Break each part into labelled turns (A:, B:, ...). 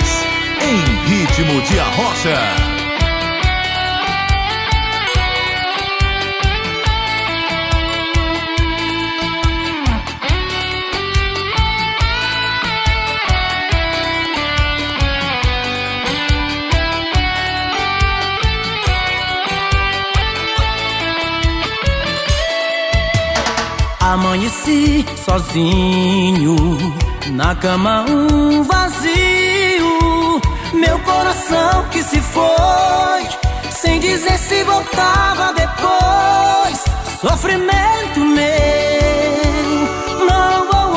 A: Moraes, em ritmo de arrocha.
B: Amanheci sozinho, na cama um vazio. Meu coração que se foi, sem dizer se voltava depois. Sofrimento meu, não vou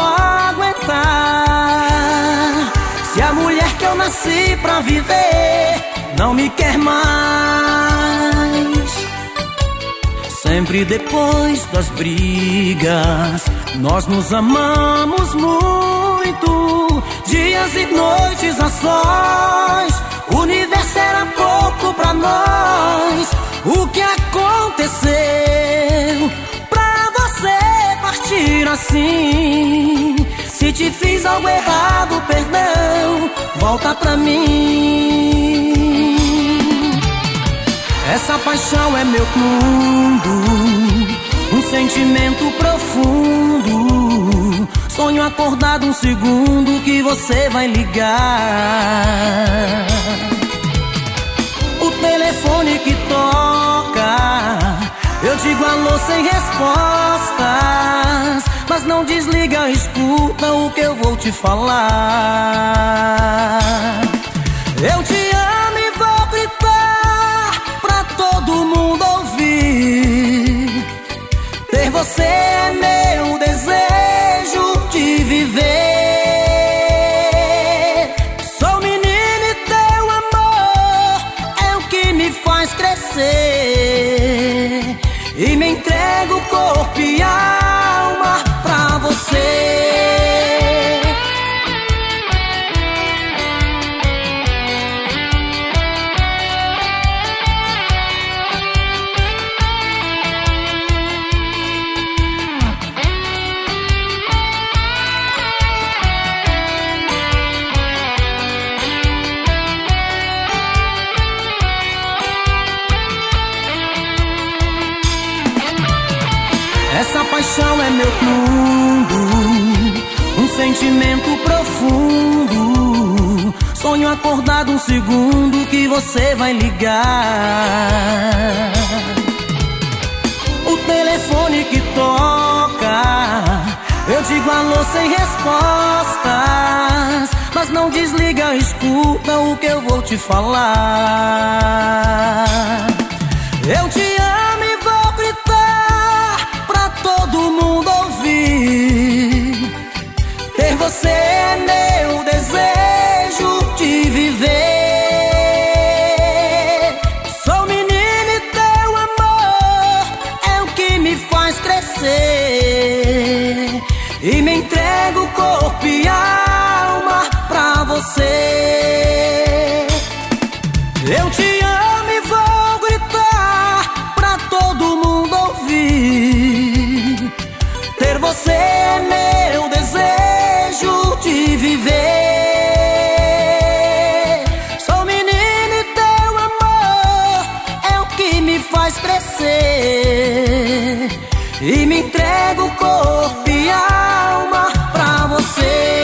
B: aguentar. Se a mulher que eu nasci pra viver não me quer mais. Sempre depois das brigas, nós nos amamos muito. Dias e noites a sós, o universo era pouco pra nós. O que aconteceu pra você partir assim? Se te fiz algo errado, perdão, volta pra mim. Essa paixão é meu mundo, um sentimento profundo. Sonho acordado um segundo que você vai ligar. O telefone que toca, eu digo alô sem respostas. Mas não desliga, escuta o que eu vou te falar. Eu te amo e vou gritar pra todo mundo ouvir. Ter você é meu desejo de viver. Sou menino e teu amor é o que me faz crescer. E me entrego corpo e alma pra você. Essa paixão é meu mundo, um sentimento profundo. Sonho acordado um segundo que você vai ligar. O telefone que toca, eu digo alô sem respostas. Mas não desliga, escuta o que eu vou te falar. Eu te amo e vou gritar pra todo mundo ouvir. Ter você é meu desejo de viver. Sou menino e teu amor é o que me faz crescer. E me entrego corpo e alma pra você. Eu te amo e vou gritar pra todo mundo ouvir. Ter você é meu desejo de viver. Sou menino e teu amor é o que me faz crescer. E me entrego corpo e alma pra você.